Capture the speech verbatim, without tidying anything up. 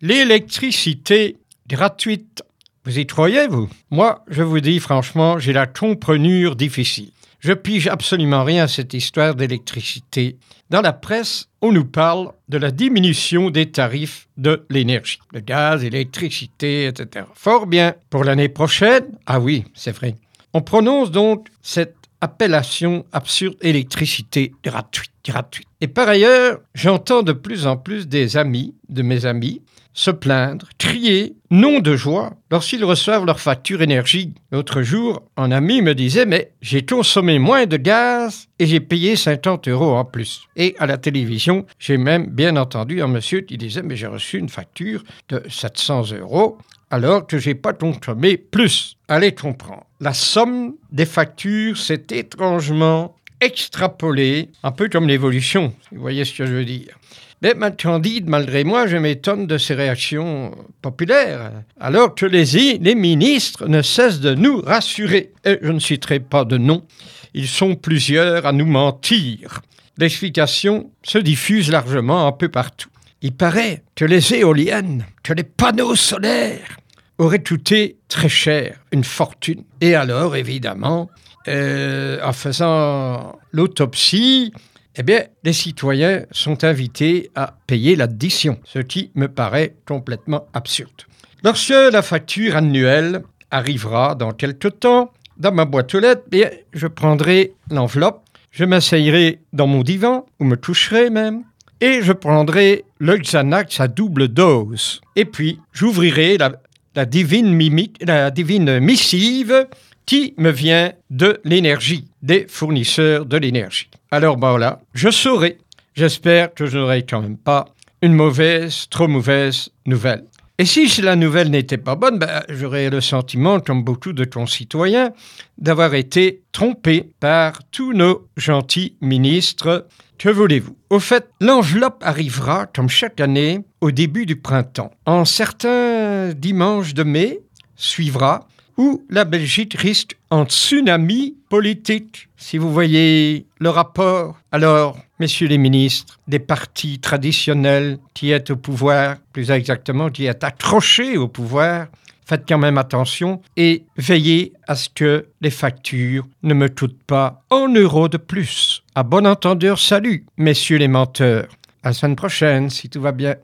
L'électricité gratuite, vous y croyez, vous? Moi, je vous dis franchement, j'ai la comprenure difficile. Je pige absolument rien à cette histoire d'électricité. Dans la presse, on nous parle de la diminution des tarifs de l'énergie. Le gaz, l'électricité, et cetera. Fort bien. Pour l'année prochaine, ah oui, c'est vrai. On prononce donc cette appellation absurde électricité gratuite, gratuite. Et par ailleurs, j'entends de plus en plus des amis, de mes amis, se plaindre, crier, non de joie, lorsqu'ils reçoivent leur facture énergie. L'autre jour, un ami me disait « Mais j'ai consommé moins de gaz et j'ai payé cinquante euros en plus. » Et à la télévision, j'ai même bien entendu un monsieur qui disait « Mais j'ai reçu une facture de sept cents euros alors que j'ai pas consommé plus. » Allez comprendre. La somme des factures s'est étrangement extrapolée, un peu comme l'évolution, si vous voyez ce que je veux dire. Mais ma Candide, malgré moi, je m'étonne de ces réactions populaires, alors que les, les ministres ne cessent de nous rassurer. Et je ne citerai pas de nom, ils sont plusieurs à nous mentir. L'explication se diffuse largement un peu partout. Il paraît que les éoliennes, que les panneaux solaires auraient coûté très cher, une fortune. Et alors, évidemment, euh, en faisant l'autopsie, eh bien, les citoyens sont invités à payer l'addition, ce qui me paraît complètement absurde. Lorsque la facture annuelle arrivera dans quelque temps, dans ma boîte aux lettres, eh bien, je prendrai l'enveloppe, je m'asseyerai dans mon divan, ou me coucherai même, et je prendrai le Xanax à double dose. Et puis, j'ouvrirai la, la, divine, mimique, la divine missive qui me vient de l'énergie, des fournisseurs de l'énergie. Alors ben voilà, je saurai. J'espère que je n'aurai quand même pas une mauvaise, trop mauvaise nouvelle. Et si la nouvelle n'était pas bonne, ben, j'aurais le sentiment, comme beaucoup de concitoyens, d'avoir été trompé par tous nos gentils ministres. Que voulez-vous? Au fait, l'enveloppe arrivera, comme chaque année, au début du printemps. En certains dimanches de mai, suivra où la Belgique risque un tsunami politique. Si vous voyez le rapport, alors, messieurs les ministres, des partis traditionnels qui est au pouvoir, plus exactement, qui est accrochés au pouvoir, faites quand même attention et veillez à ce que les factures ne me coûtent pas un euro de plus. À bon entendeur, salut, messieurs les menteurs. À la semaine prochaine, si tout va bien.